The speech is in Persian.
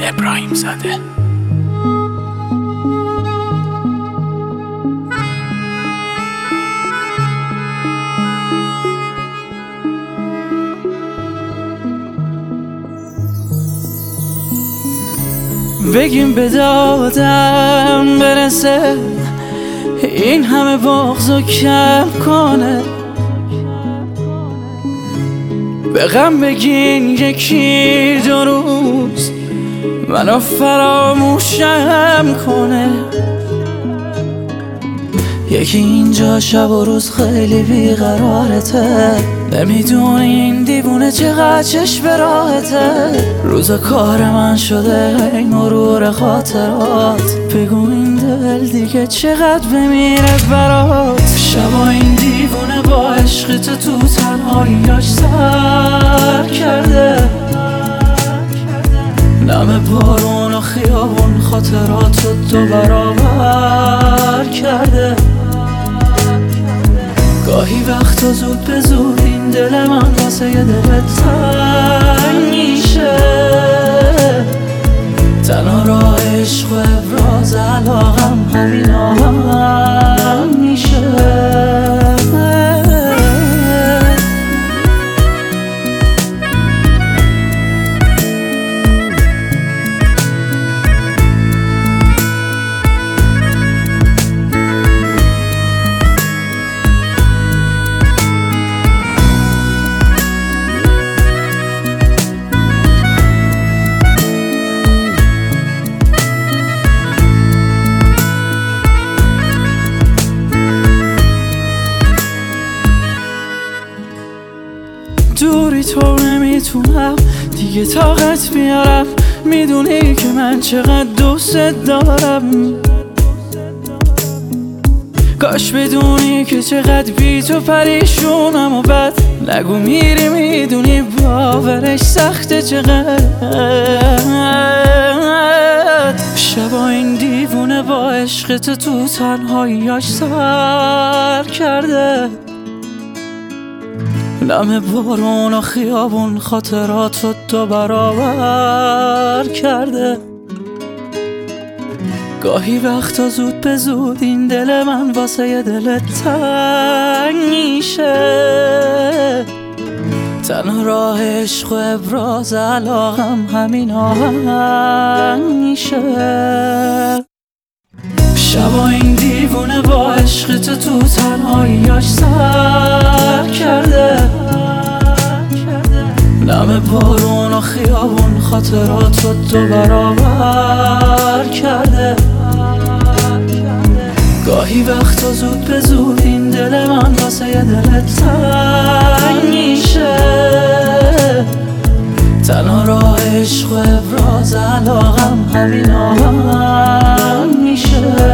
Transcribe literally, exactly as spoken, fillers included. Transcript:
ابراهیم زاده. بگیم به دادم برسه، این همه بغضو کم کنه. به غم بگین یکی دو روز منو فراموشم کنه. یکی اینجا شب و روز خیلی بیقرارته، نمیدونه این دیوونه چقدر چشم به راحته. روزا کار من شده این مرور خاطرات، بگو این دل دیگه چقدر بمیره برات. شبا این دیوونه با عشق تو تو تنهاییاش سر کرده، نم بارون و خیابون خاطرات رو دو برابر کرده. گاهی وقتا زود به زود این دل من واسه یه دل تنگ میشه. تنها راه عشق و ابراز علاقم همین آهنگ میشه. دوری تو نمیتونم دیگه طاقت بیارم، میدونی که من چقدر دوست دارم. کاش بدونی که چقدر بی تو پریشونم و بد نگو میری، میدونی باورش سخته چقدر. شبا این دیوونه با عشق تو تو تنهاییاش سر کرده، نم بارون و خیابون خاطرات رو دو برابر کرده. گاهی وقتا زود به زود این دل من واسه یه دل تنگ میشه. تنها راه عشق و ابراز علاقم همین آهنگ میشه. شبا این دیوونه با عشق تو تو تنهاییاش سر کرده، نم بارون و خیابون خاطرات رو دو برابر کرده. گاهی وقتا زود به زود این دل من واسه یه دل تنگ میشه. تنها راه عشق و ابراز علاقم همین آهنگ میشه.